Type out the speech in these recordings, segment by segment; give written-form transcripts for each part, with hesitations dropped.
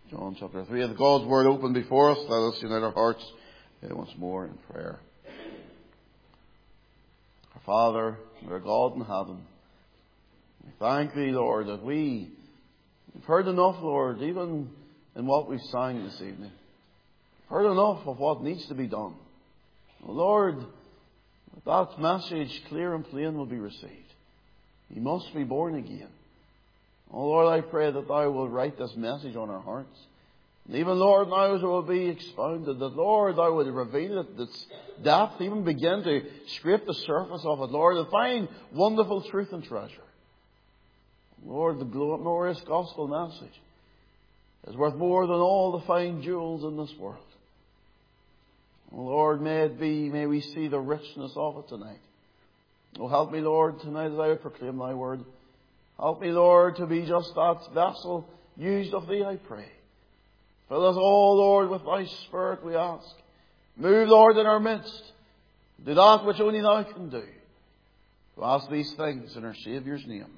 John chapter 3. With God's Word open before us, let us unite our hearts once more in prayer. Our Father, our God in heaven, we thank Thee, Lord, that we've heard enough, Lord, even in what we've sang this evening. We've heard enough of what needs to be done. Oh, Lord, that message, clear and plain, will be received. He must be born again. Oh, Lord, I pray that Thou will write this message on our hearts. And even, Lord, now as it will be expounded, that, Lord, Thou would reveal it, its depth, even begin to scrape the surface of it, Lord, and find wonderful truth and treasure. Lord, the glorious gospel message is worth more than all the fine jewels in this world. Oh, Lord, may we see the richness of it tonight. Oh, help me, Lord, tonight as I proclaim Thy word. Help me, Lord, to be just that vessel used of Thee, I pray. Fill us all, Lord, with Thy Spirit, we ask. Move, Lord, in our midst. Do that which only Thou can do. We ask these things in our Saviour's name.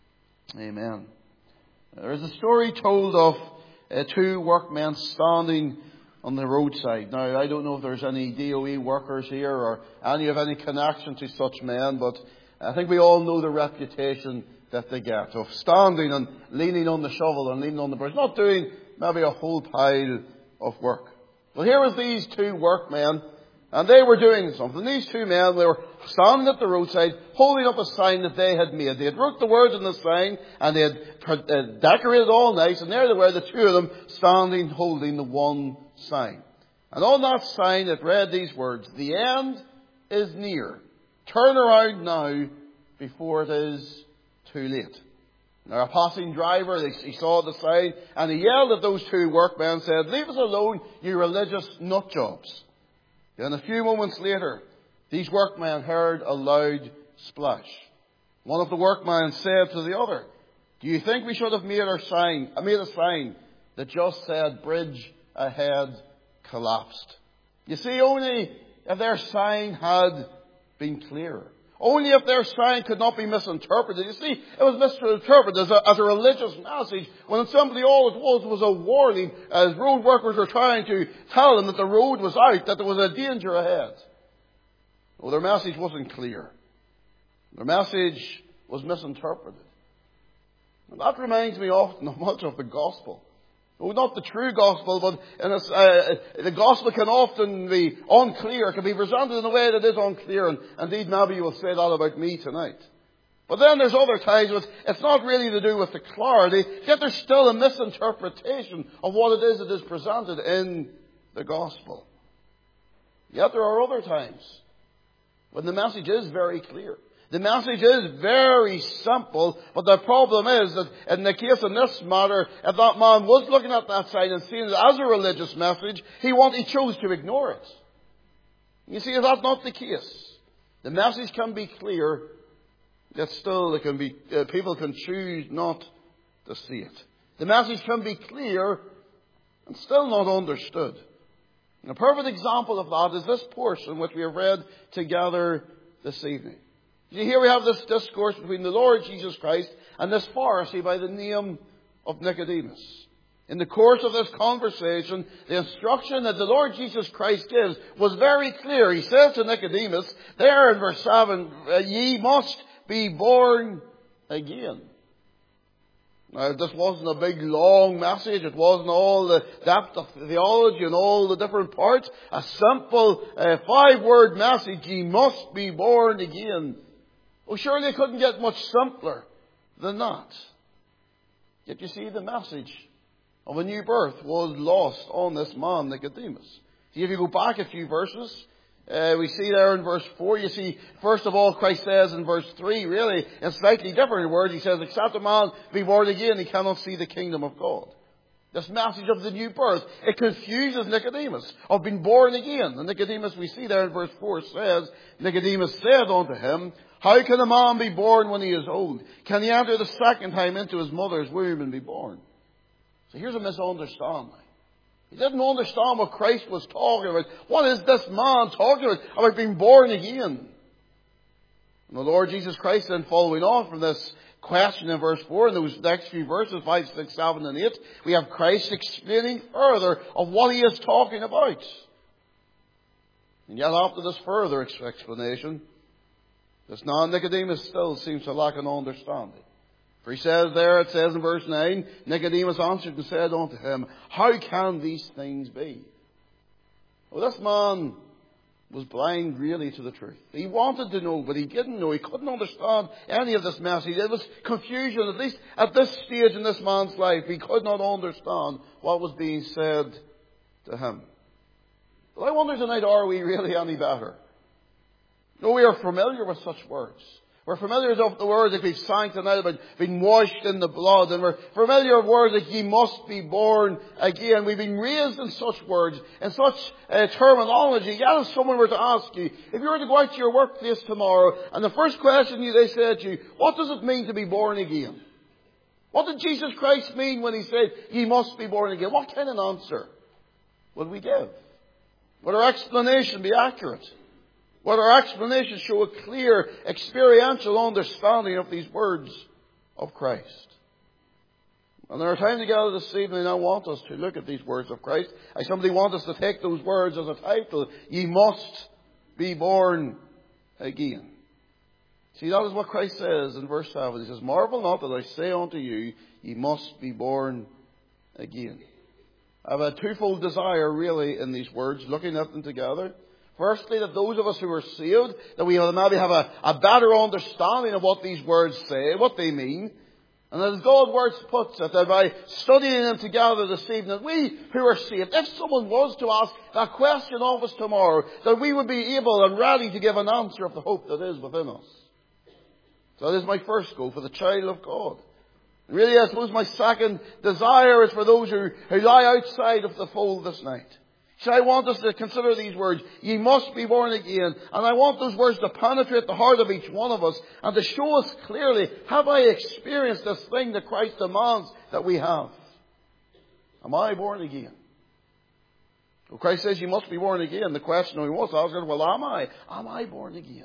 Amen. There is a story told of two workmen standing on the roadside. Now, I don't know if there's any DOE workers here or any of any connection to such men, but I think we all know the reputation that they get of standing and leaning on the shovel and leaning on the brush, not doing maybe a whole pile of work. Well, here was these two workmen, and they were doing something. These two men, they were standing at the roadside, holding up a sign that they had made. They had wrote the words on the sign, and they had decorated all nice, and there they were, the two of them, standing, holding the one sign. And on that sign it read these words, "The end is near. Turn around now before it is too late." Now, a passing driver, he saw the sign, and he yelled at those two workmen, said, "Leave us alone, you religious nutjobs." Then a few moments later, these workmen heard a loud splash. One of the workmen said to the other, "Do you think we should have made a sign that just said bridge ahead collapsed?" You see, only if their sign had been clearer. Only if their sign could not be misinterpreted. You see, it was misinterpreted as a religious message, when simply all it was a warning as road workers were trying to tell them that the road was out, that there was a danger ahead. Well, their message wasn't clear. Their message was misinterpreted. And that reminds me often much of the gospel. Well, not the true gospel, but the gospel can often be unclear, can be presented in a way that is unclear, and indeed maybe you will say that about me tonight. But then there's other times when it's not really to do with the clarity, yet there's still a misinterpretation of what it is that is presented in the gospel. Yet there are other times when the message is very clear. The message is very simple, but the problem is that in the case in this matter, if that man was looking at that sign and seeing it as a religious message, he chose to ignore it. You see, that's not the case. The message can be clear, yet still it can be, people can choose not to see it. The message can be clear and still not understood. And a perfect example of that is this portion which we have read together this evening. See, here we have this discourse between the Lord Jesus Christ and this Pharisee by the name of Nicodemus. In the course of this conversation, the instruction that the Lord Jesus Christ gives was very clear. He says to Nicodemus, there in verse 7, "Ye must be born again." Now, this wasn't a big, long message. It wasn't all the depth of theology and all the different parts. A simple 5-word message, "Ye must be born again." Oh, surely it couldn't get much simpler than that. Yet you see, the message of a new birth was lost on this man, Nicodemus. See, if you go back a few verses, we see there in verse 4, you see, first of all, Christ says in verse 3, really, in slightly different words, he says, "Except a man be born again, he cannot see the kingdom of God." This message of the new birth, it confuses Nicodemus, of being born again. And Nicodemus, we see there in verse 4, says, Nicodemus said unto him, "How can a man be born when he is old? Can he enter the second time into his mother's womb and be born?" So here's a misunderstanding. He didn't understand what Christ was talking about. What is this man talking about being born again? And the Lord Jesus Christ, then following on from this, question in verse 4, in those next few verses, 5, 6, 7, and 8, we have Christ explaining further of what he is talking about. And yet after this further explanation, this non-Nicodemus still seems to lack an understanding. For he says there, it says in verse 9, Nicodemus answered and said unto him, how can these things be? Well, this man was blind really to the truth. He wanted to know, but he didn't know. He couldn't understand any of this message. It was confusion, at least at this stage in this man's life. He could not understand what was being said to him. But I wonder tonight, are we really any better? No, we are familiar with such words. We're familiar with the words that we've sang tonight about being washed in the blood. And we're familiar with words like ye must be born again. We've been raised in such words, in such terminology. Yet if someone were to ask you, if you were to go out to your workplace tomorrow, and the first question they said to you, what does it mean to be born again? What did Jesus Christ mean when he said, ye must be born again? What kind of answer would we give? Would our explanation be accurate? Would our explanation show a clear, experiential understanding of these words of Christ? And in our time together this evening, I want us to look at these words of Christ. I simply want us to take those words as a title. Ye must be born again. See, that is what Christ says in verse 7. He says, marvel not that I say unto you, ye must be born again. I have a twofold desire really in these words, looking at them together. Firstly, that those of us who are saved, that we maybe have a better understanding of what these words say, what they mean. And as God's words puts it, that by studying them together this evening, that we who are saved, if someone was to ask that question of us tomorrow, that we would be able and ready to give an answer of the hope that is within us. So that is my first goal for the child of God. Really, I suppose my second desire is for those who lie outside of the fold this night. So I want us to consider these words, ye must be born again. And I want those words to penetrate the heart of each one of us and to show us clearly, have I experienced this thing that Christ demands that we have? Am I born again? Well, Christ says you must be born again. The question we must ask is, well, am I? Am I born again?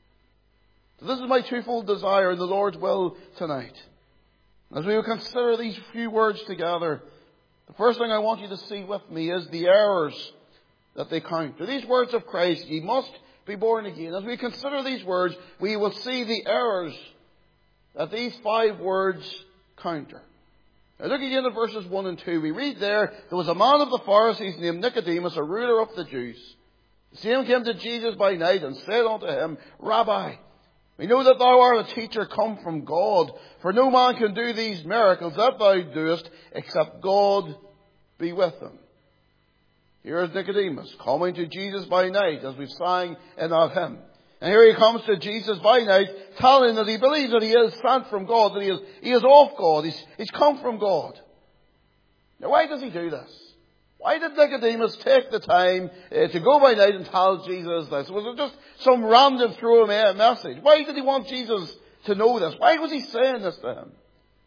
So this is my twofold desire in the Lord's will tonight. As we will consider these few words together, the first thing I want you to see with me is the errors that they counter. These words of Christ, ye must be born again. As we consider these words, we will see the errors that these 5 words counter. Now look again at verses 1 and 2. We read there was a man of the Pharisees named Nicodemus, a ruler of the Jews. The same came to Jesus by night and said unto him, Rabbi, we know that thou art a teacher come from God, for no man can do these miracles that thou doest, except God be with him. Here is Nicodemus coming to Jesus by night, as we sang in our hymn. And here he comes to Jesus by night, telling that he believes that he is sent from God, that he is of God, he's come from God. Now why does he do this? Why did Nicodemus take the time to go by night and tell Jesus this? Was it just some random throw message? Why did he want Jesus to know this? Why was he saying this to him?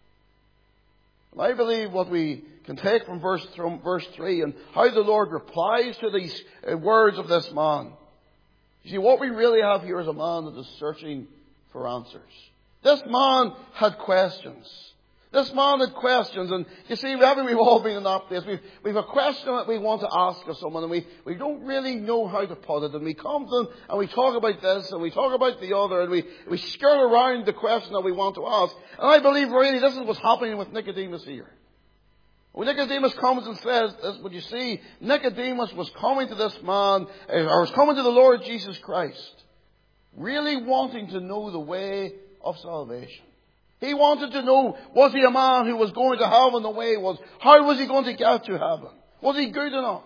And I believe what we can take from verse 3 and how the Lord replies to these words of this man. You see, what we really have here is a man that is searching for answers. This man had questions. This man had questions, and you see, we've all been in that place. We've a question that we want to ask of someone, and we don't really know how to put it. And we come to them, and we talk about this, and we talk about the other, and we skirt around the question that we want to ask. And I believe really this is what's happening with Nicodemus here. When Nicodemus comes and says this, would you see, Nicodemus was coming to this man, or was coming to the Lord Jesus Christ, really wanting to know the way of salvation. He wanted to know, was he a man who was going to heaven the way he was? How was he going to get to heaven? Was he good enough?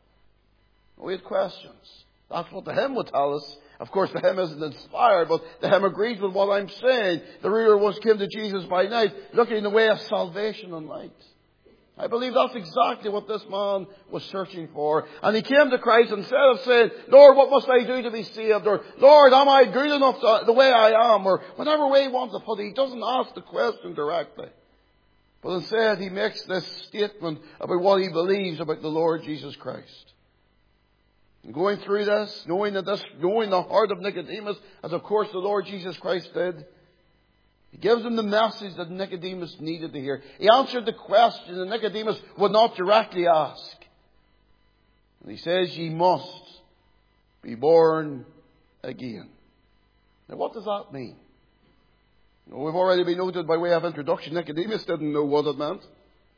We had questions. That's what the hymn would tell us. Of course, the hymn isn't inspired, but the hymn agrees with what I'm saying. The ruler once came to Jesus by night, looking in the way of salvation and light. I believe that's exactly what this man was searching for. And he came to Christ, and instead of saying, Lord, what must I do to be saved? Or, Lord, am I good enough the way I am? Or whatever way he wants to put it, he doesn't ask the question directly. But instead, he makes this statement about what he believes about the Lord Jesus Christ. And going through this, knowing the heart of Nicodemus, as of course the Lord Jesus Christ did, He gives him the message that Nicodemus needed to hear. He answered the question that Nicodemus would not directly ask. And he says, ye must be born again. Now what does that mean? We've already been noted by way of introduction, Nicodemus didn't know what it meant.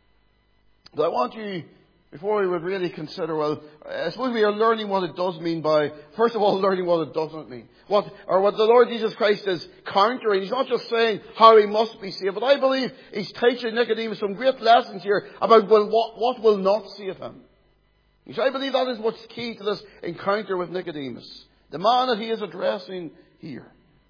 But I want you, before we would really consider, well, I suppose we are learning what it does mean by, first of all, learning what it doesn't mean. What the Lord Jesus Christ is countering. He's not just saying how he must be saved, but I believe he's teaching Nicodemus some great lessons here about what will not save him. So I believe that is what's key to this encounter with Nicodemus. The man that he is addressing here.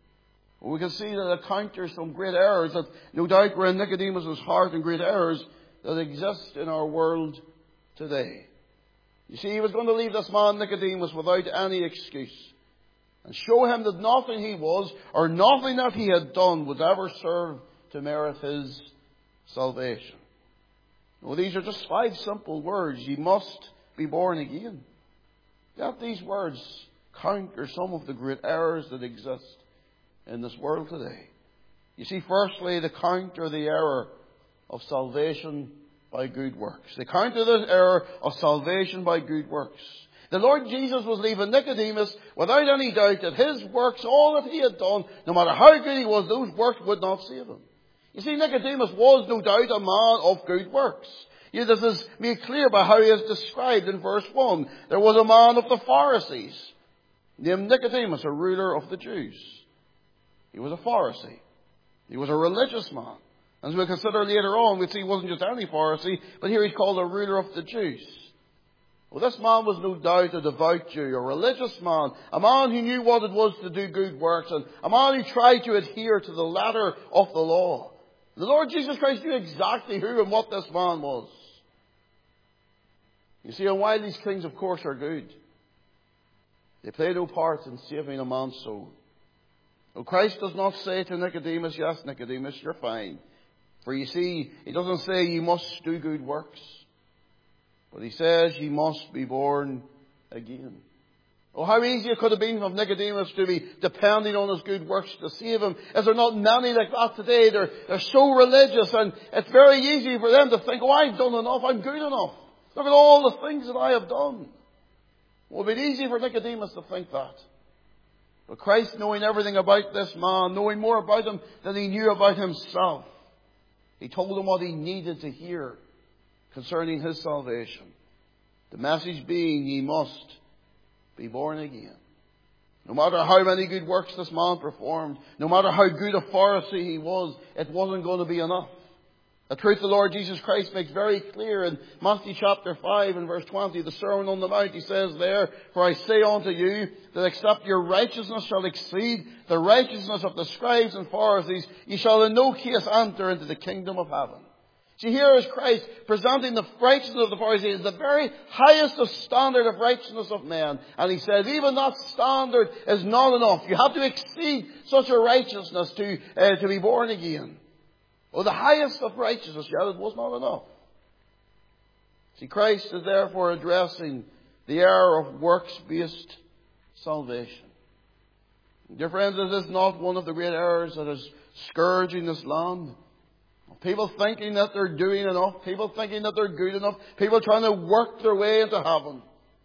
We can see that it counters some great errors that no doubt were in Nicodemus' heart, and great errors that exist in our world today. You see, he was going to leave this man Nicodemus without any excuse and show him that nothing he was or nothing that he had done would ever serve to merit his salvation. Well, these are just 5 simple words. Ye must be born again. Yet these words counter some of the great errors that exist in this world today. You see, firstly, they counter the error of salvation by good works. They counter the error of salvation by good works. The Lord Jesus was leaving Nicodemus without any doubt that his works, all that he had done, no matter how good he was, those works would not save him. You see, Nicodemus was no doubt a man of good works. This is made clear by how he is described in verse 1. There was a man of the Pharisees named Nicodemus, a ruler of the Jews. He was a Pharisee. He was a religious man. As we'll consider later on, we'll see he wasn't just any Pharisee, but here he's called a ruler of the Jews. Well, this man was no doubt a devout Jew, a religious man, a man who knew what it was to do good works, and a man who tried to adhere to the letter of the law. The Lord Jesus Christ knew exactly who and what this man was. You see, and while these things, of course, are good, they play no part in saving a man's soul. Well, Christ does not say to Nicodemus, yes, Nicodemus, you're fine. For you see, he doesn't say you must do good works. But he says you must be born again. Oh, how easy it could have been for Nicodemus to be depending on his good works to save him. Is there not many like that today? They're so religious, and it's very easy for them to think, oh, I've done enough, I'm good enough. Look at all the things that I have done. Well, it would be easy for Nicodemus to think that. But Christ, knowing everything about this man, knowing more about him than he knew about himself, he told him what he needed to hear concerning his salvation. The message being, ye must be born again. No matter how many good works this man performed, no matter how good a Pharisee he was, it wasn't going to be enough. The truth the Lord Jesus Christ makes very clear in Matthew chapter 5 and verse 20, the Sermon on the Mount. He says there, for I say unto you that except your righteousness shall exceed the righteousness of the scribes and Pharisees, ye shall in no case enter into the kingdom of heaven. See, here is Christ presenting the righteousness of the Pharisees as the very highest of standard of righteousness of men. And he says, even that standard is not enough. You have to exceed such a righteousness to be born again. Well, the highest of righteousness, yet it was not enough. See, Christ is therefore addressing the error of works-based salvation. Dear friends, this is not one of the great errors that is scourging this land. People thinking that they're doing enough. People thinking that they're good enough. People trying to work their way into heaven.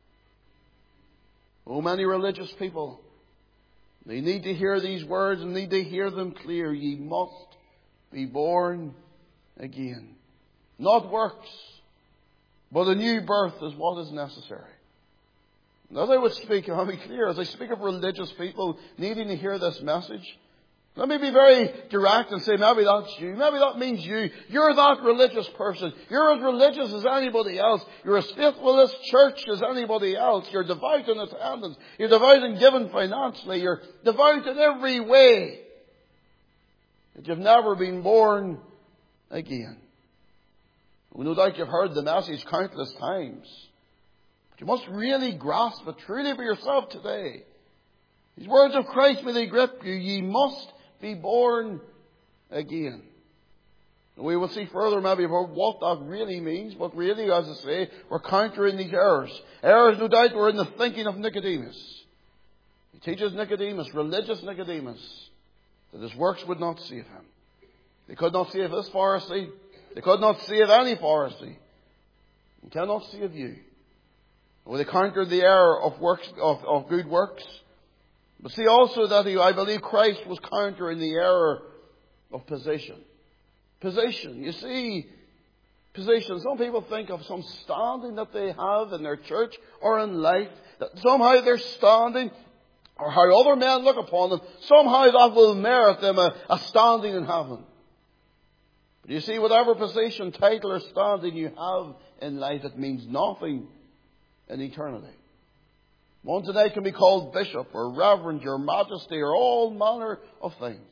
Oh, many religious people, they need to hear these words and need to hear them clear. Ye must be born again. Not works, but a new birth is what is necessary. And as I would speak, I'll be clear, as I speak of religious people needing to hear this message, let me be very direct and say, maybe that's you. Maybe that means you. You're that religious person. You're as religious as anybody else. You're as faithful in this church as anybody else. You're devout in attendance. You're devout in giving financially. You're devout in every way. But you've never been born again. Well, no doubt you've heard the message countless times. But you must really grasp it truly for yourself today. These words of Christ, may they grip you. Ye must be born again. And we will see further maybe about what that really means. But really, as I say, we're countering these errors. Errors, no doubt, were in the thinking of Nicodemus. He teaches Nicodemus, religious Nicodemus, that his works would not save him. They could not save this Pharisee. They could not save any Pharisee. They cannot save you. Well, they conquered the error of works, of good works. But see also that I believe Christ was countering the error of position. Position. You see, position. Some people think of some standing that they have in their church or in life, that somehow their standing, or how other men look upon them, somehow that will merit them a standing in heaven. But you see, whatever position, title or standing you have in life, it means nothing in eternity. One today can be called bishop or reverend, your majesty, or all manner of things.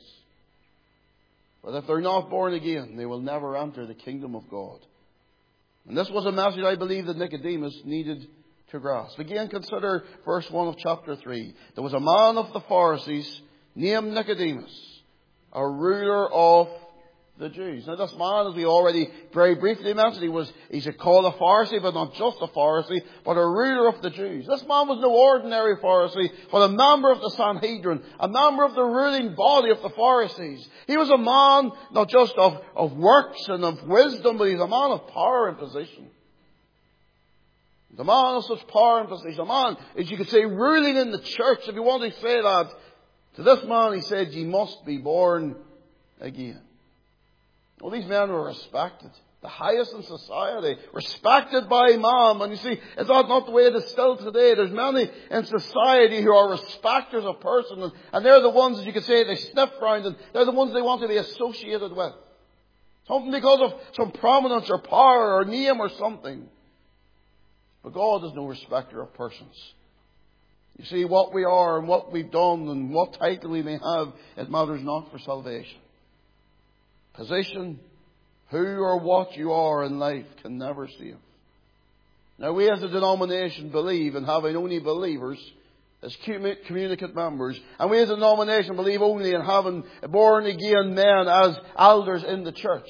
But if they're not born again, they will never enter the kingdom of God. And this was a message I believe that Nicodemus needed to grasp. Again, consider verse 1 of chapter 3. There was a man of the Pharisees named Nicodemus, a ruler of the Jews. Now this man, as we already very briefly mentioned, he's called a Pharisee, but not just a Pharisee, but a ruler of the Jews. This man was no ordinary Pharisee, but a member of the Sanhedrin, a member of the ruling body of the Pharisees. He was a man not just of works and of wisdom, but he's a man of power and position. He's a man of such power and position. A man, as you could say, ruling in the church. If you want to say that, to this man he said, "Ye must be born again." Well, these men were respected. The highest in society. Respected by man. And you see, it's not the way it is still today. There's many in society who are respecters of persons. And they're the ones, as you could say, they sniff round. And they're the ones they want to be associated with. Something because of some prominence or power or name or something. But God is no respecter of persons. You see, what we are and what we've done and what title we may have, it matters not for salvation. Position, who or what you are in life can never save. Now we as a denomination believe in having only believers as communicant members. And we as a denomination believe only in having born again men as elders in the church.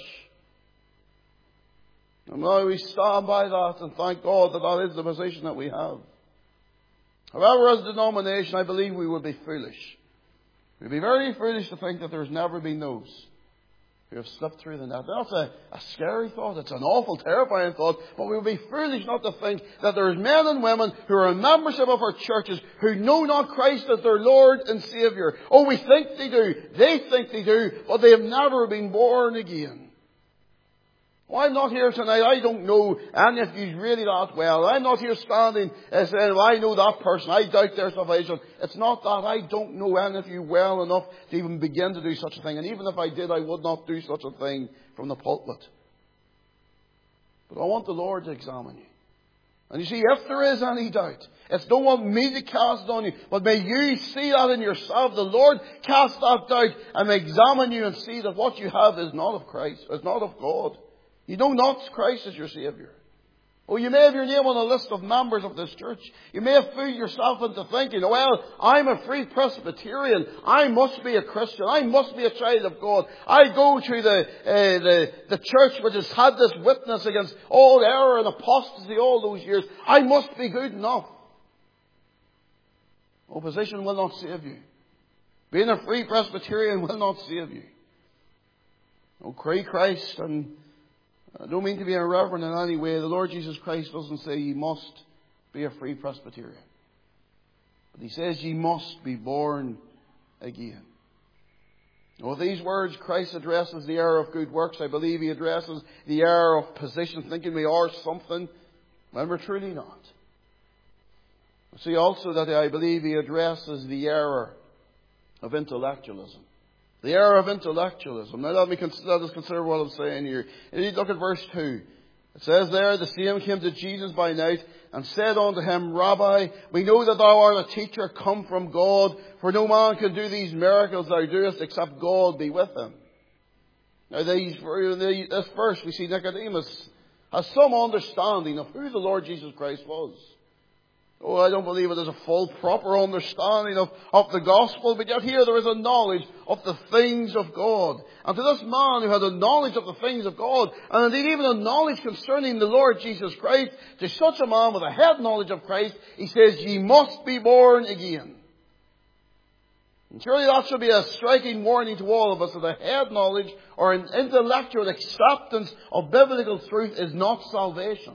And now we stand by that and thank God that that is the position that we have. However, as a denomination, I believe we would be foolish. We'd be very foolish to think that there's never been those who have slipped through the net. That's a scary thought. It's an awful, terrifying thought. But we would be foolish not to think that there's men and women who are in membership of our churches who know not Christ as their Lord and Saviour. Oh, we think they do. They think they do. But they have never been born again. Well, I'm not here tonight. I don't know any of you really that well. I'm not here standing and saying, well, I know that person. I doubt their salvation. It's not that. I don't know any of you well enough to even begin to do such a thing. And even if I did, I would not do such a thing from the pulpit. But I want the Lord to examine you. And you see, if there is any doubt, it's don't want me to cast it on you, but may you see that in yourself. The Lord cast that doubt and may examine you and see that what you have is not of Christ, is not of God. You know not Christ as your Saviour. Or you may have your name on a list of members of this church. You may have fooled yourself into thinking, well, I'm a Free Presbyterian. I must be a Christian. I must be a child of God. I go to the church which has had this witness against all error and apostasy all those years. I must be good enough. Opposition will not save you. Being a Free Presbyterian will not save you. Oh, pray Christ, and I don't mean to be irreverent in any way. The Lord Jesus Christ doesn't say you must be a Free Presbyterian. But He says you must be born again. With these words, Christ addresses the error of good works. I believe He addresses the error of position, thinking we are something when we're truly not. See also that I believe He addresses the error of intellectualism. The error of intellectualism. Now let us consider what I'm saying here. And you look at verse 2. It says there, the same came to Jesus by night and said unto him, Rabbi, we know that thou art a teacher come from God, for no man can do these miracles thou doest except God be with him. Now this verse, we see Nicodemus has some understanding of who the Lord Jesus Christ was. Oh, I don't believe it is a full, proper understanding of the gospel, but yet here there is a knowledge of the things of God. And to this man who had a knowledge of the things of God, and indeed even a knowledge concerning the Lord Jesus Christ, to such a man with a head knowledge of Christ, he says, ye must be born again. And surely that should be a striking warning to all of us that a head knowledge or an intellectual acceptance of biblical truth is not salvation.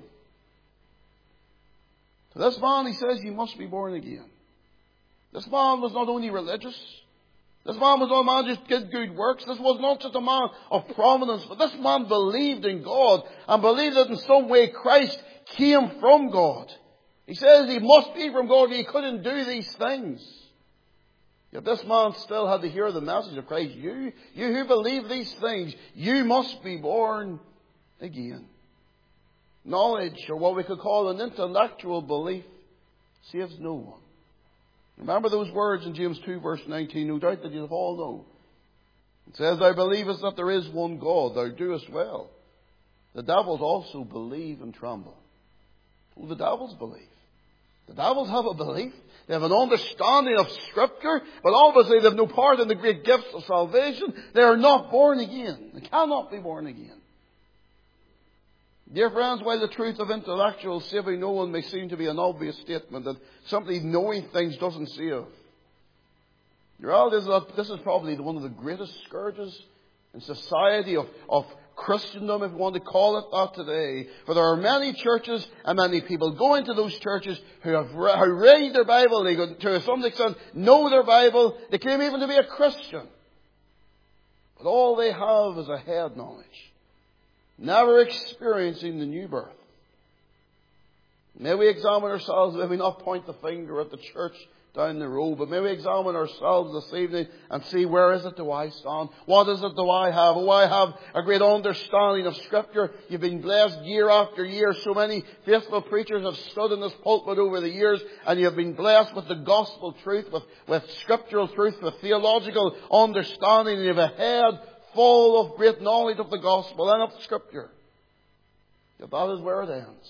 To this man, he says, you must be born again. This man was not only religious. This man was not a man who just did good works. This was not just a man of prominence, but this man believed in God and believed that in some way Christ came from God. He says he must be from God. He couldn't do these things. Yet this man still had to hear the message of Christ. You who believe these things, you must be born again. Knowledge, or what we could call an intellectual belief, saves no one. Remember those words in James 2 verse 19, no doubt that you all know. It says, thou believest that there is one God, thou doest well. The devils also believe and tremble. Oh, the devils believe. The devils have a belief. They have an understanding of Scripture, but obviously they have no part in the great gifts of salvation. They are not born again. They cannot be born again. Dear friends, while the truth of intellectual saving no one may seem to be an obvious statement that simply knowing things doesn't save, the reality is that this is probably one of the greatest scourges in society of Christendom, if you want to call it that today. For there are many churches and many people go into those churches who read their Bible, they go, to some extent know their Bible, they claim even to be a Christian. But all they have is a head knowledge. Never experiencing the new birth. May we examine ourselves, may we not point the finger at the church down the road, but may we examine ourselves this evening and see, where is it do I stand? What is it do I have? Oh, I have a great understanding of Scripture. You've been blessed year after year. So many faithful preachers have stood in this pulpit over the years, and you have been blessed with the gospel truth, with scriptural truth, with theological understanding, and you have a head full of great knowledge of the gospel and of the Scripture. Yet that is where it ends.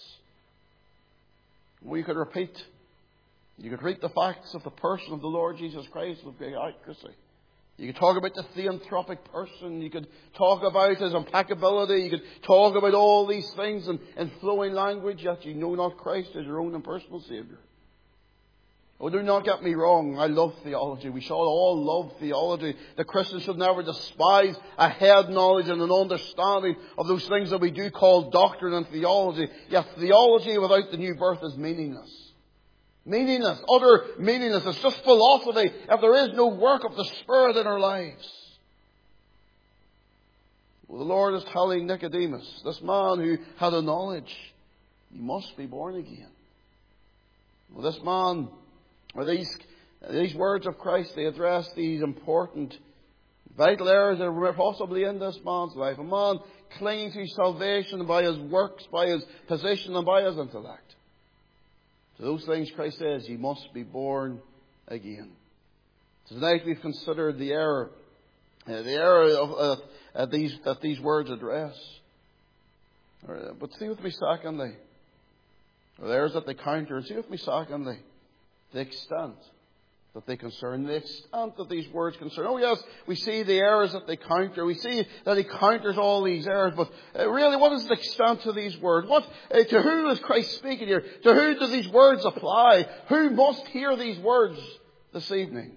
We could repeat. You could read the facts of the person of the Lord Jesus Christ with great accuracy. You could talk about the theanthropic person. You could talk about his impeccability. You could talk about all these things in flowing language, yet you know not Christ as your own and personal Saviour. Oh, do not get me wrong. I love theology. We should all love theology. The Christian should never despise a head knowledge and an understanding of those things that we do call doctrine and theology. Yet theology without the new birth is meaningless. Meaningless. Utter meaningless. It's just philosophy if there is no work of the Spirit in our lives. Well, the Lord is telling Nicodemus, this man who had a knowledge, you must be born again. Well, this man, or these words of Christ, they address these important, vital areas that are possibly in this man's life. A man clinging to salvation by his works, by his position, and by his intellect. To those things, Christ says, you must be born again. Tonight we've considered the error that these words address. But see with me secondly, or there's that they counter. See with me secondly, the extent that they concern, the extent that these words concern. Oh yes, we see the errors that they counter. We see that he counters all these errors. But really, what is the extent to these words? To who is Christ speaking here? To who do these words apply? Who must hear these words this evening?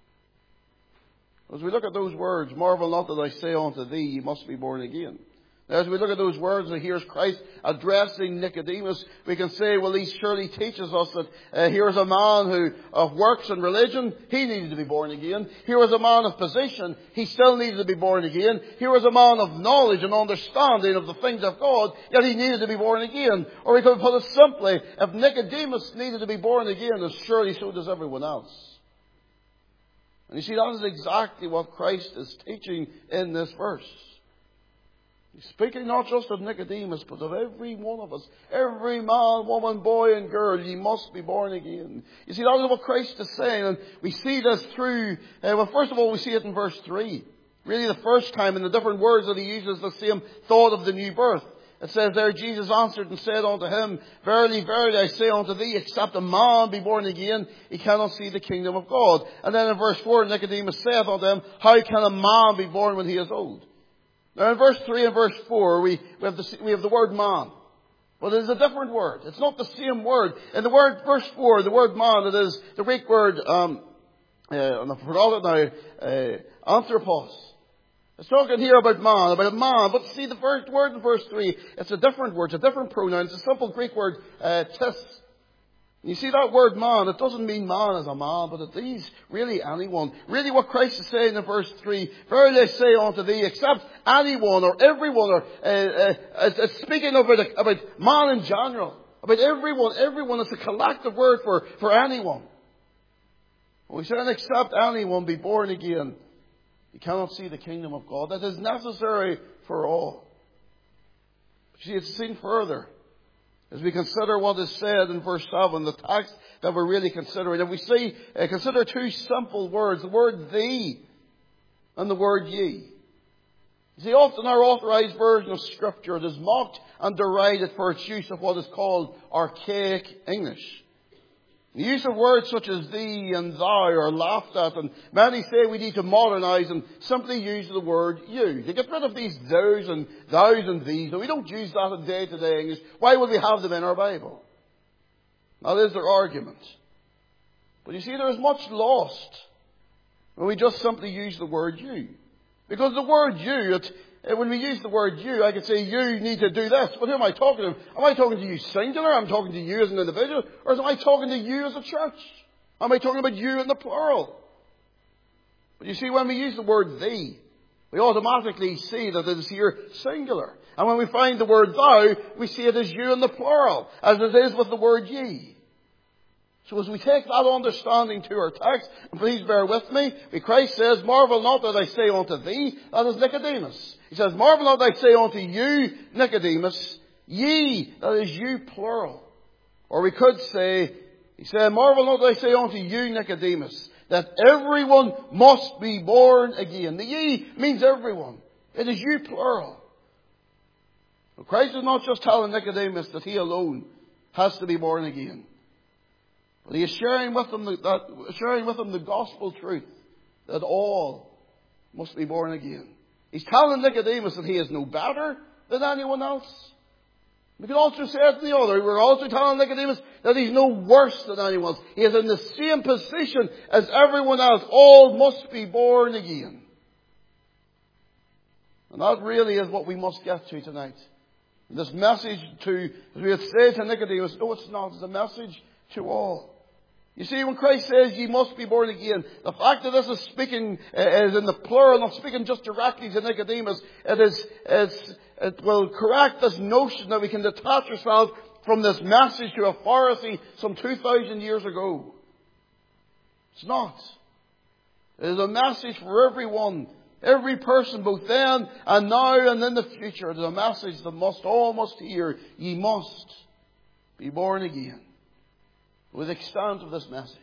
As we look at those words, marvel not that I say unto thee, you must be born again. As we look at those words, and here's Christ addressing Nicodemus, we can say, well, he surely teaches us that here's a man who, of works and religion, he needed to be born again. Here was a man of position, he still needed to be born again. Here was a man of knowledge and understanding of the things of God, yet he needed to be born again. Or we could put it simply, if Nicodemus needed to be born again, then surely so does everyone else. And you see, that is exactly what Christ is teaching in this verse. He's speaking not just of Nicodemus, but of every one of us. Every man, woman, boy and girl, ye must be born again. You see, that is what Christ is saying. And we see this through, first of all, we see it in verse 3. Really the first time in the different words that he uses the same thought of the new birth. It says there, Jesus answered and said unto him, Verily, verily, I say unto thee, except a man be born again, he cannot see the kingdom of God. And then in verse 4, Nicodemus saith unto him, How can a man be born when he is old? Now in verse 3 and verse 4, we have the word man. But it is a different word. It's not the same word. In the word, verse 4, the word man, it is the Greek word and I forgot it now, anthropos. It's talking here about a man. But see, the first word in verse 3, it's a different word, it's a different pronoun. It's a simple Greek word, tis. You see that word man, it doesn't mean man as a man, but it means really anyone. Really what Christ is saying in verse 3, verily I say unto thee, except anyone or everyone, or it's speaking about man in general. About everyone. Everyone is a collective word for anyone. When we say except anyone be born again, you cannot see the kingdom of God. That is necessary for all. But you see, it's seen further. As we consider what is said in verse 7, the text that we're really considering. If we see, consider two simple words, the word thee and the word ye. You see, often our authorized version of Scripture is mocked and derided for its use of what is called archaic English. The use of words such as thee and thou are laughed at, and many say we need to modernize and simply use the word you. To get rid of these thous and these, and we don't use that in day-to-day English. Why would we have them in our Bible? That is their argument. But you see, there is much lost when we just simply use the word you. Because the word you, when we use the word you, I could say you need to do this. But who am I talking to? Am I talking to you singular? Am I talking to you as an individual? Or am I talking to you as a church? Am I talking about you in the plural? But you see, when we use the word thee, we automatically see that it is here singular. And when we find the word thou, we see it as you in the plural, as it is with the word ye. So as we take that understanding to our text, and please bear with me, Christ says, marvel not that I say unto thee, that is Nicodemus. He says, marvel not that I say unto you, Nicodemus, ye, that is you plural. Or we could say, he said, marvel not that I say unto you, Nicodemus, that everyone must be born again. The ye means everyone. It is you plural. Well, Christ is not just telling Nicodemus that he alone has to be born again. But he is sharing with them the gospel truth that all must be born again. He's telling Nicodemus that he is no better than anyone else. We can also say it to the other. We're also telling Nicodemus that he's no worse than anyone else. He is in the same position as everyone else. All must be born again. And that really is what we must get to tonight. This message as we have said to Nicodemus, no, it's not. It's a message to all. You see, when Christ says ye must be born again, the fact that this is speaking is in the plural, not speaking just directly to Nicodemus, it will correct this notion that we can detach ourselves from this message to a Pharisee some 2,000 years ago. It's not. It is a message for everyone, every person, both then and now and in the future. It is a message that all must hear. Ye must be born again. With the extent of this message,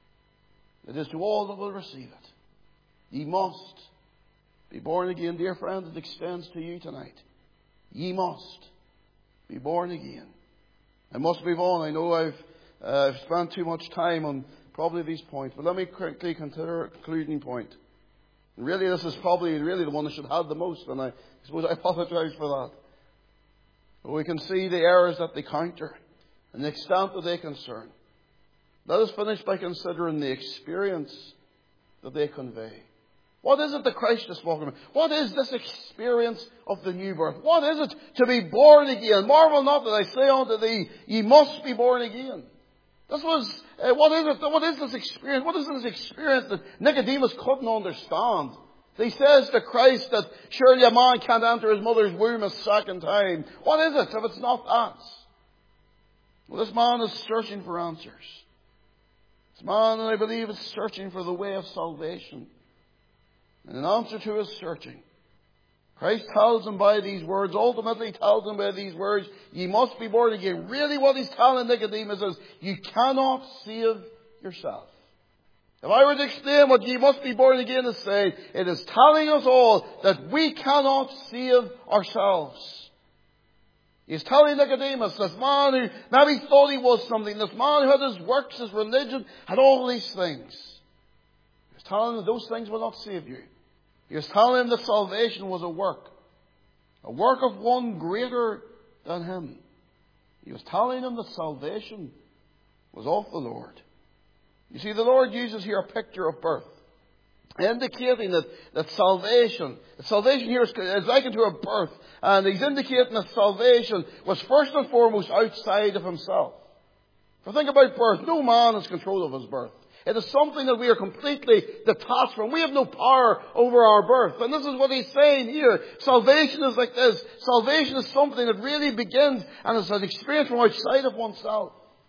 it is to all that will receive it. Ye must be born again. Dear friend, it extends to you tonight. Ye must be born again. I must move on. I know I've spent too much time on probably these points, but let me quickly consider a concluding point. And really, this is probably really the one that should have the most, and I suppose I apologize for that. But we can see the errors that they counter and the extent that they concern. Let us finish by considering the experience that they convey. What is it that Christ is talking about? What is this experience of the new birth? What is it to be born again? Marvel not that I say unto thee, ye must be born again. This was, what is it? What is this experience? What is this experience that Nicodemus couldn't understand? He says to Christ that surely a man can't enter his mother's womb a second time. What is it if it's not that? Well, this man is searching for answers. This man, I believe, is searching for the way of salvation. And in answer to his searching, Christ tells him by these words, ultimately tells him by these words, ye must be born again. Really what he's telling Nicodemus is, you cannot save yourself. If I were to explain what ye must be born again is saying, it is telling us all that we cannot save ourselves. He's telling Nicodemus, this man who maybe thought he was something, this man who had his works, his religion, had all these things. He was telling him that those things will not save you. He was telling him that salvation was a work of one greater than him. He was telling him that salvation was of the Lord. You see, the Lord uses here a picture of birth, indicating that salvation here is likened to a birth. And he's indicating that salvation was first and foremost outside of himself. For think about birth. No man has control of his birth. It is something that we are completely detached from. We have no power over our birth. And this is what he's saying here. Salvation is like this. Salvation is something that really begins and is an experience from outside of oneself.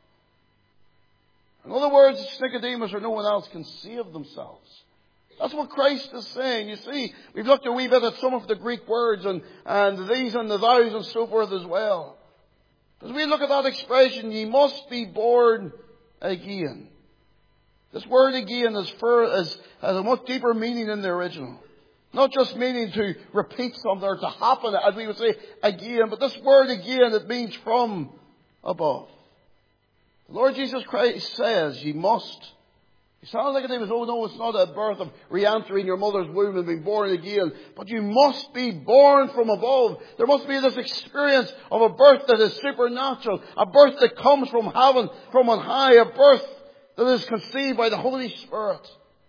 In other words, Nicodemus or no one else can save themselves. That's what Christ is saying. You see, we've looked a wee bit at some of the Greek words and these and the thous and so forth as well. As we look at that expression, ye must be born again. This word again has a much deeper meaning in the original. Not just meaning to repeat something or to happen, as we would say, again. But this word again, it means from above. The Lord Jesus Christ says, ye must. You sound like it was, oh no, it's not a birth of re-entering your mother's womb and being born again. But you must be born from above. There must be this experience of a birth that is supernatural. A birth that comes from heaven, from on high. A birth that is conceived by the Holy Spirit.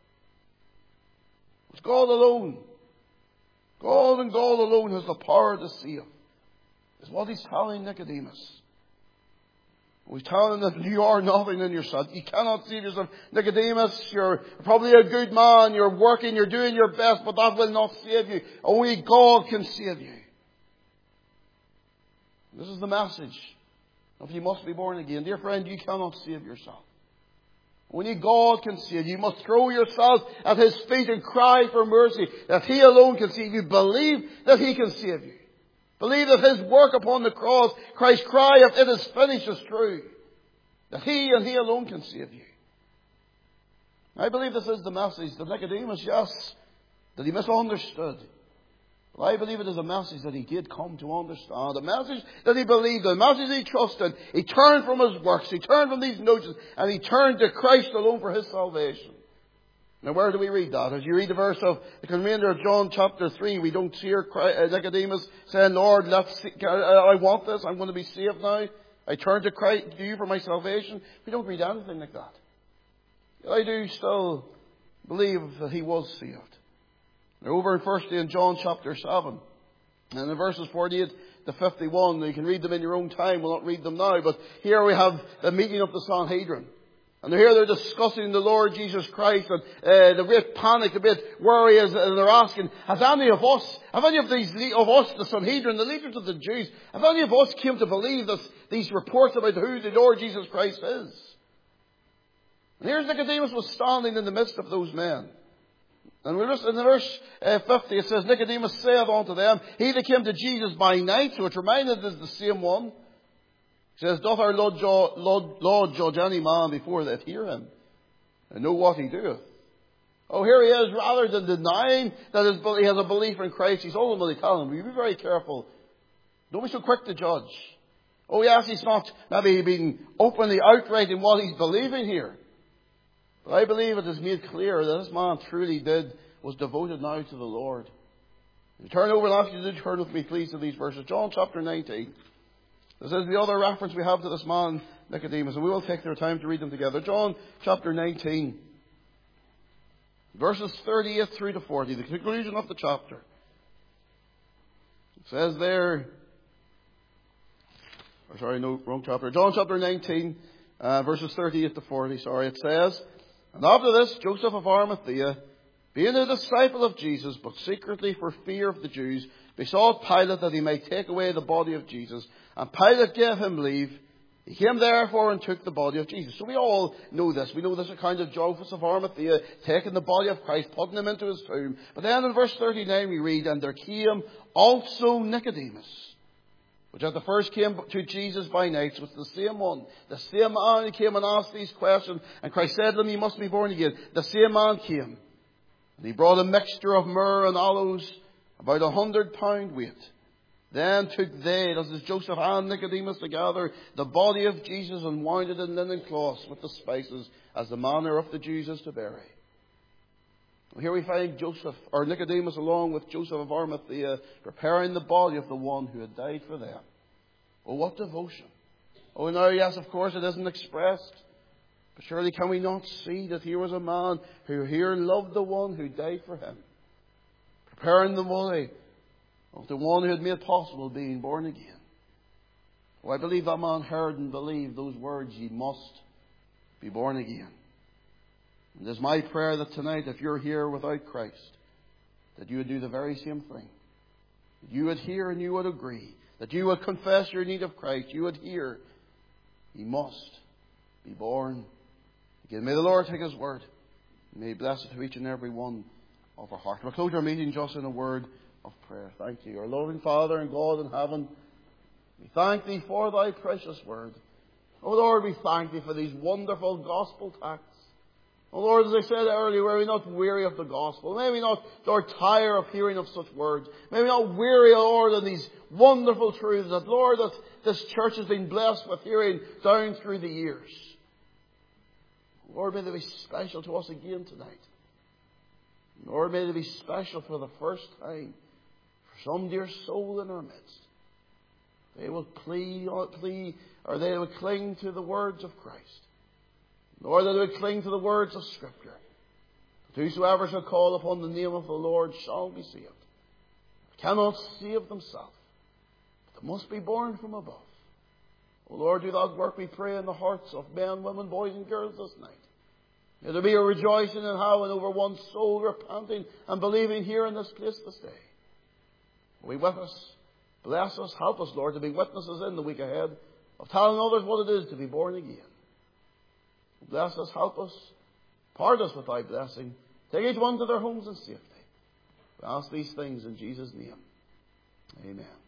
It's God alone. God and God alone has the power to save. Is what he's telling Nicodemus. He's telling him that you are nothing in yourself. You cannot save yourself. Nicodemus, you're probably a good man. You're working, you're doing your best, but that will not save you. Only God can save you. This is the message of you must be born again. Dear friend, you cannot save yourself. Only God can save you. You must throw yourself at his feet and cry for mercy, that he alone can save you. Believe that he can save you. Believe that his work upon the cross, Christ's cry of it is finished, is true. That he and he alone can save you. I believe this is the message that Nicodemus, yes, that he misunderstood. But I believe it is a message that he did come to understand. A message that he believed in. A message that he trusted. He turned from his works. He turned from these notions. And he turned to Christ alone for his salvation. Now where do we read that? As you read the verse of the remainder of John chapter 3, we don't hear Nicodemus saying, Lord, I want this. I'm going to be saved now. I turn to Christ, to you for my salvation. We don't read anything like that. I do still believe that he was saved. Now over firstly in John chapter 7, and in verses 48 to 51, you can read them in your own time. We'll not read them now. But here we have the meeting of the Sanhedrin. And here they're discussing the Lord Jesus Christ and the great panic, the great worry, and they're asking, have any of us, the Sanhedrin, the leaders of the Jews, have any of us came to believe these reports about who the Lord Jesus Christ is? And here's Nicodemus was standing in the midst of those men. And in verse 50 it says, Nicodemus saith unto them, he that came to Jesus by night, so it's reminded is the same one. He says, doth our Lord judge any man before that hear him, and know what he doeth? Oh, here he is, rather than denying that he has a belief in Christ, he's ultimately telling him, be very careful. Don't be so quick to judge. Oh yes, he's not maybe being openly outright in what he's believing here. But I believe it is made clear that this man truly was devoted now to the Lord. You turn over, and after you do turn with me please to these verses. John chapter 19. This is the other reference we have to this man, Nicodemus, and we will take their time to read them together. John chapter 19, verses 38 through to 40, the conclusion of the chapter. It says there, wrong chapter. John chapter 19, verses 38 to 40, it says, and after this, Joseph of Arimathea, being a disciple of Jesus, but secretly for fear of the Jews, besought Pilate that he might take away the body of Jesus. And Pilate gave him leave. He came therefore and took the body of Jesus. So we all know this. We know this account of Joseph of Arimathea taking the body of Christ, putting him into his tomb. But then in verse 39 we read, and there came also Nicodemus, which at the first came to Jesus by night. So it's the same one. The same man who came and asked these questions. And Christ said to him, you must be born again. The same man came. And he brought a mixture of myrrh and aloes, about 100 pound weight. Then took they, that is Joseph and Nicodemus together, the body of Jesus and wound it in linen cloths with the spices, as the manner of the Jews is to bury. Well, here we find Nicodemus along with Joseph of Arimathea preparing the body of the one who had died for them. Oh, what devotion. Oh, now, yes, of course, it isn't expressed. But surely can we not see that here was a man who here loved the one who died for him, preparing the way of the one who had made possible being born again. Oh, I believe that man heard and believed those words, "Ye must be born again." And it is my prayer that tonight, if you're here without Christ, that you would do the very same thing. That you would hear and you would agree. That you would confess your need of Christ. You would hear, "Ye must be born again." May the Lord take His word. May He bless it to each and every one of our hearts. We'll close our meeting just in a word of prayer. Thank you. Our loving Father and God in heaven, we thank Thee for Thy precious word. Oh Lord, we thank Thee for these wonderful gospel texts. Oh Lord, as I said earlier, may we not weary of the gospel. May we not, Lord, tire of hearing of such words. May we not weary, Lord, of these wonderful truths that, Lord, that this church has been blessed with hearing down through the years. Lord, may they be special to us again tonight. Lord, may they be special for the first time for some dear soul in our midst. They will they will cling to the words of Christ. Lord, that they would cling to the words of Scripture. That whosoever shall call upon the name of the Lord shall be saved. They cannot save themselves, but they must be born from above. O Lord, do Thou work, we pray, in the hearts of men, women, boys and girls this night. May there be a rejoicing in heaven over one soul repenting and believing here in this place this day. Be with us. Bless us. Help us, Lord, to be witnesses in the week ahead of telling others what it is to be born again. Bless us, help us, part us with Thy blessing. Take each one to their homes in safety. We ask these things in Jesus' name. Amen.